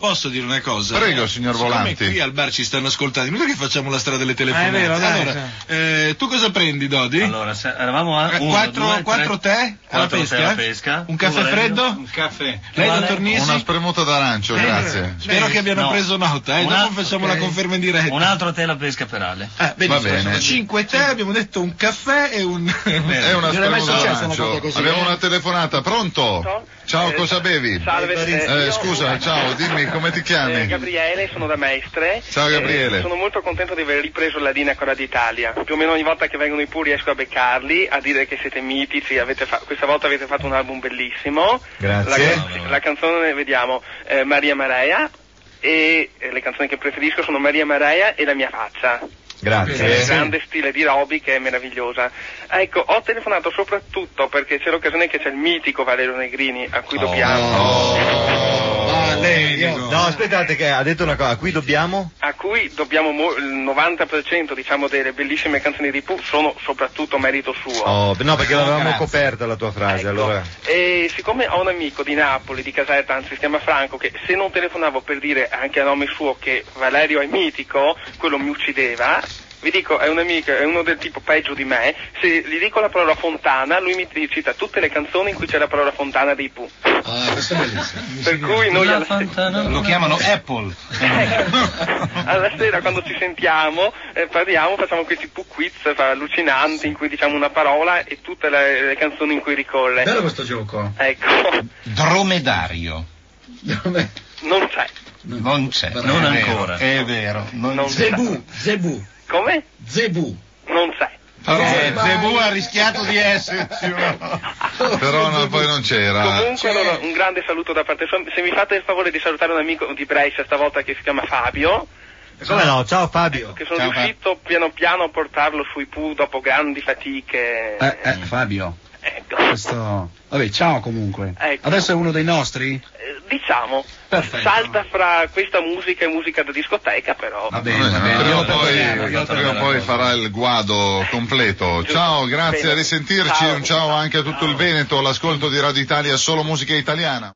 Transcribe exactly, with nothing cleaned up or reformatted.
Posso dire una cosa? Prego, signor Volanti. Siccome qui al bar ci stanno ascoltando, noi che facciamo la strada delle telefonate. Ah, è vero, dai, allora, eh, tu cosa prendi, Dodi? Allora, se eravamo a uno, quattro, due, quattro tre, tè alla quattro pesca? tè alla pesca. Un caffè freddo? Un caffè. Lei, Vale. dottor Nisi? Una spremuta d'arancio, Eh, grazie. Spero che abbiano No. preso nota, eh. Una- Dopo facciamo ok. la conferma in diretta. Un altro tè alla pesca per Ale. Ah, benissimo, Va bene. sono cinque tè, abbiamo detto un caffè e un... È una Non è mai spremuta successa una d'arancio. cosa così, Abbiamo eh? una telefonata, pronto? Pronto? Ciao, Eh, cosa bevi? Salve, Eh, io- scusa, ciao, dimmi come ti Eh, chiami? Gabriele, sono da Mestre. Ciao, Gabriele. Eh, sono molto contento di aver ripreso la linea con Radio Italia. Più o meno ogni volta che vengono i puri riesco a beccarli, a dire che siete mitici, avete fa- questa volta avete fatto un album bellissimo. Grazie. La, sì, la canzone, vediamo, eh, Maria Marea, e eh, le canzoni che preferisco sono Maria Marea e La mia faccia. Grazie. Grande stile di Roby che è meravigliosa. Ecco, ho telefonato soprattutto perché c'è l'occasione che c'è il mitico Valerio Negrini a cui dobbiamo. Ah, lei, Diego. No, aspettate che ha detto una cosa, qui dobbiamo? A cui dobbiamo mo- il novanta per cento diciamo delle bellissime canzoni di Pooh sono soprattutto merito suo. Oh, no, perché l'avevamo grazie. coperta la tua frase, Ecco. allora. E siccome ho un amico di Napoli, di Caserta, anzi si chiama Franco, che se non telefonavo per dire anche a nome suo che Valerio è mitico, quello mi uccideva. Vi dico, è un amico, è uno del tipo peggio di me. Se gli dico la parola fontana, lui mi cita tutte le canzoni in cui c'è la parola fontana dei Pooh. Ah, questo è bellissimo. Per cui noi La alla, fontana- Lo chiamano Apple. alla sera quando ci sentiamo eh, parliamo, facciamo questi Pooh quiz eh, allucinanti in cui diciamo una parola e tutte le, le canzoni in cui ricorre. Bello questo gioco. Ecco, Dromedario. non c'è. Non c'è. Non è vero, ancora. È vero. Non Non c'è. Zebu, Zebu, Come? Zebu. Non c'è. Eh, Zebu ha rischiato di esserci. Però no, poi non c'era. Comunque allora, un grande saluto da parte sua. Se mi fate il favore di salutare un amico di Brescia stavolta che si chiama Fabio, Come no, ciao Fabio. che sono Ciao, riuscito piano piano a portarlo sui Pooh dopo grandi fatiche. Eh, eh, Fabio. Ecco. Questo... Vabbè, ciao comunque. Ecco. Adesso è uno dei nostri? Eh, diciamo, Perfetto. salta fra questa musica e musica da discoteca, però. Va Eh, bene, va bene. prima o Io poi, torniamo, io prima o poi farà il guado completo. Ciao, grazie, a risentirci. Ciao. Un ciao anche a tutto il Veneto, l'ascolto di Radio Italia, solo musica italiana.